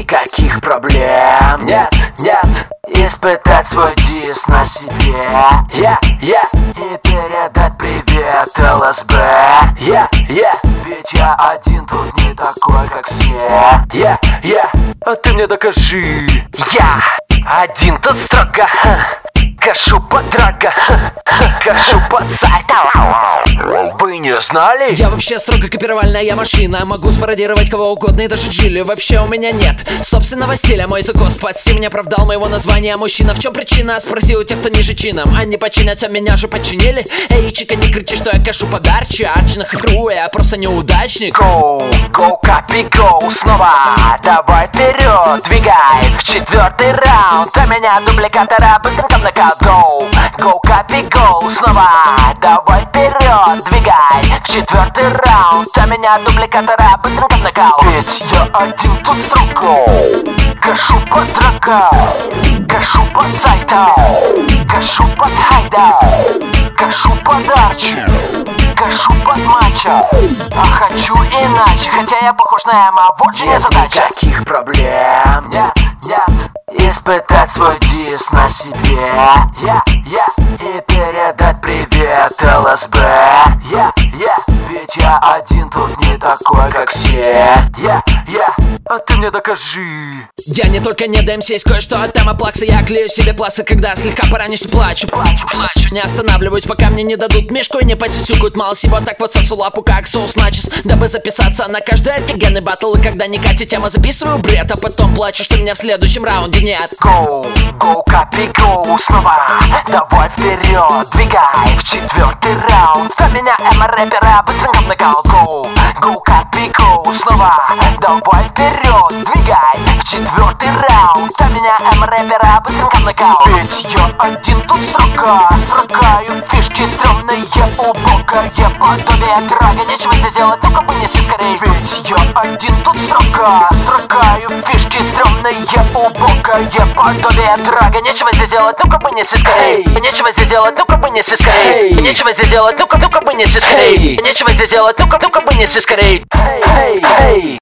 Никаких проблем, нет, нет. Испытать свой дис на себе, и передать привет ЛСБ, ведь я один тут не такой, как все, а ты мне докажи. Я один тут строго, кашу под драга, кашу под сайтом. Вы не знали? Я вообще строго копировальная машина. Могу спародировать кого угодно и даже Джили. Вообще у меня нет собственного стиля. Мой закос под стиль не оправдал моего названия мужчина. В чем причина? Спроси у тех, кто ниже чином. Они подчинятся, меня же подчинили. Эй, чика, не кричи, что я кашу подарче. Арчи хитрую, я просто неудачник. Go, go, копи, go. Снова давай вперед, двигай в 4-й раунд. А меня дубликатора быстренько в нокаут. Go, go, копи, go. Снова давай вперед, двигай в 4-й раунд. А меня дубликатора быстренько в нокаут. Ведь я один тут строго, кашу под драга, кашу под сайтом, кашу под хайдом, кашу под арчи, кашу под матча. А хочу иначе, хотя я похож на Эма. Вот же незадача. Никаких проблем, нет, нет. Испытать свой дис на себе, и передать привет ЛСБ, ведь я один тут не такой, как все, а ты мне докажи. Я не только не ДМС, есть кое-что от Эма Плакса. Я клею себе плаксы, когда слегка поранюсь и плачу. Не останавливаюсь, пока мне не дадут мишку и не посюсюкают. Мало всего, так вот сосу лапу, как соус начес, дабы записаться на каждый офигенный батл. И когда не катит тема, записываю бред, а потом плачу, что меня в следующем раунде нет. Go, go, копи, go. Снова давай вперед, двигай в 4-й раунд. А меня Эма-рэпера быстренько в нокаут. Go, go, копи, go. Снова давай вперед, двигай в 4-й раунд. А меня Эма-рэпера быстренько в нокаут. Ведь я один тут строго, строгаю фишки стрёмные, убогое подобие драга. Нечего здесь делать, ну-ка вынеси скорей. Ведь я один тут строго, строгаю фишки стрёмные, убогое подобие драга. Нечего здесь делать, ну-ка вынеси скорей. Нечего здесь делать, ну-ка вынеси скорей. Нечего здесь делать, ну-ка вынеси скорей. Нечего здесь делать, ну-ка вынеси скорей.